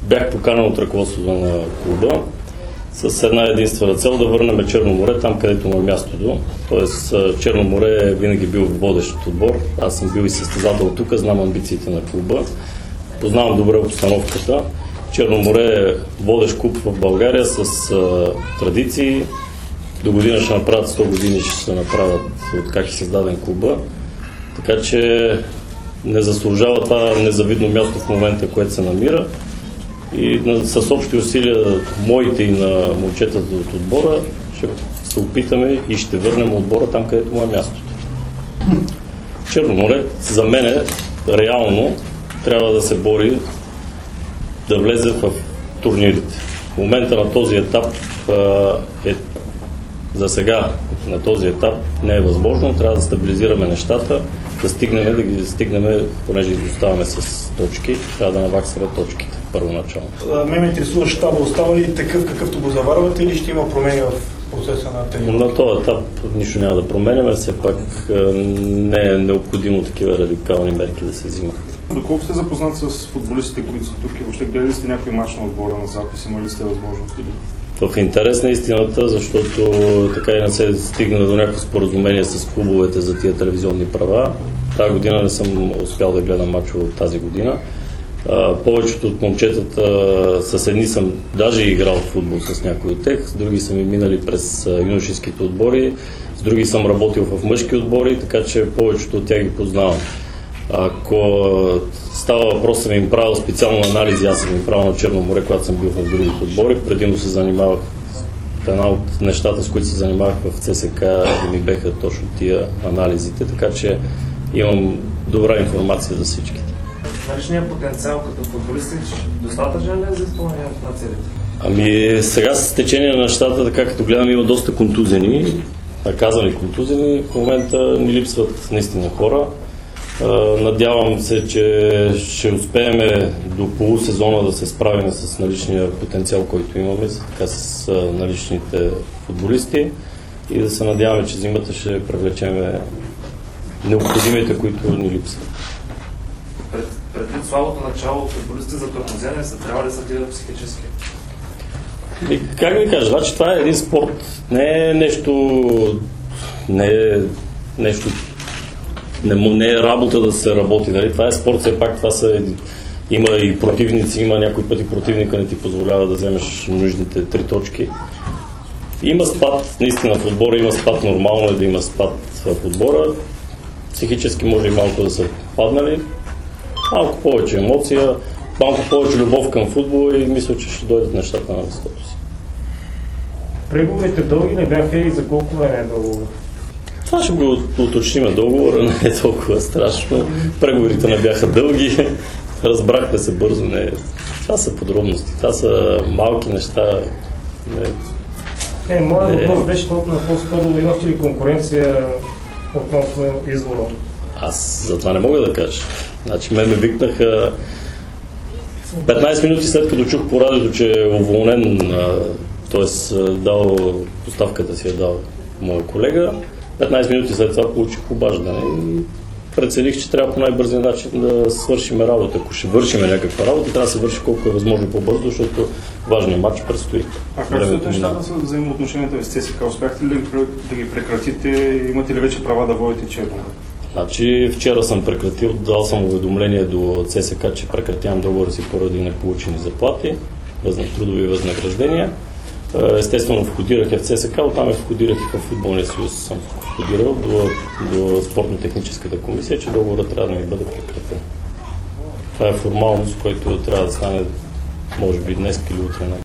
Бях поканен от ръководството на клуба с една единствена цел да върнем Черно море там, където му е мястото. Тоест Черно море е винаги бил водещ отбор. Аз съм бил и състезател тук, знам амбициите на клуба. Познавам добре обстановката. Черно море е водещ клуб в България с традиции. До година ще направят 100 години, ще се направят от как е създаден клуба. Така че не заслужава това незавидно място в момента, което се намира. И с общи усилия, моите и на момчетата от отбора, ще се опитаме и ще върнем отбора там, където му е мястото. Черно море за мен реално трябва да се бори да влезе в турнирите. В момента на този етап за сега на този етап не е възможно. Трябва да стабилизираме нещата, да ги стигнем, понеже изоставаме с точки, трябва да наваксаме точките първоначално. Ме интересува щаба, остава ли такъв, какъвто го заварвате, или ще има промени в процеса на тренировки? На този етап нищо няма да променяме, все пак не е необходимо такива радикални мерки да се взимат. Доколко сте запознат с футболистите, които са тук и въобще гледали сте някой мач на отбора на запис, има ли сте възможности? В интерес на истината, защото така и не се стигна до някакво споразумение с клубовете за тия телевизионни права. Тази година не съм успял да гледам мачове от тази година. Повечето от момчетата с едни съм даже играл в футбол с някои от тях, с други са ми минали през юношеските отбори, с други съм работил в мъжки отбори, така че повечето от тях ги познавам. Ако става въпрос, съм им правил специално анализи, аз съм им правил на Черно море, когато съм бил в другите отбори, предимно се занимавах, една от нещата, с които се занимавах в ЦСК, и ми беха точно тия анализите, така че имам добра информация за всичките. Наличният потенциал като футболист достатъчен ли е за изпълнението на целите? Ами сега с течение на нещата, така като гледам, има доста контузени, наказани контузени, в момента ни липсват наистина хора. Надявам се, че ще успеем до полусезона да се справим с наличния потенциал, който имаме, така с наличните футболисти, и да се надяваме, че зимата ще привлечем необходимите, които ни липсват. Предвид слабото начало, футболистите за тормозене са трябва да се гледат психически? И как да ви кажа, значи това е един спорт, не е нещо, не е работа да се работи, нали? Това е спорт, все пак това има и противници, има някой пъти противника не ти позволява да вземеш нужните 3 точки. Има спад, наистина в отбора има спад, нормално е да има спад в отбора, психически може и малко да са паднали, малко повече емоция, малко повече любов към футбола и мисля, че ще дойдат нещата на мястото си. Преговорите дълги не бяха и за колко време е договор? Това ще го уточним. Договора не е толкова страшно. Преговорите не бяха дълги. Разбрахме се бързо. Това са подробности. Това са малки неща. Моят въпрос беше толкова по-скоро, имахте ли конкуренция относно избора? Аз за това не мога да кажа. Значи ме викнаха 15 минути след като чух по радиото, че е уволнен, т.е. дал поставката си, дал моя колега. 15 минути след това получих обаждане и прецених, че трябва по най-бързия начин да свършим работа. Ако ще вършим някаква работа, трябва да се върши колко е възможно по-бързо, защото важният матч предстои. А как стоят нещата с взаимоотношенията ви с ЦСКА? Успяхте ли да ги прекратите? Имате ли вече права да водите Черно море? Значи вчера съм прекратил, дал съм уведомление до ЦСКА, че прекратявам договора си поради неполучени заплати, трудови възнаграждения. Естествено входирах в ЦСКА, оттам входирах и в Футболния съюз. Съм входирал до спортно-техническата комисия, че договорът трябва да ми бъде прекратен. Това е формалност, който трябва да стане може би днес или утре.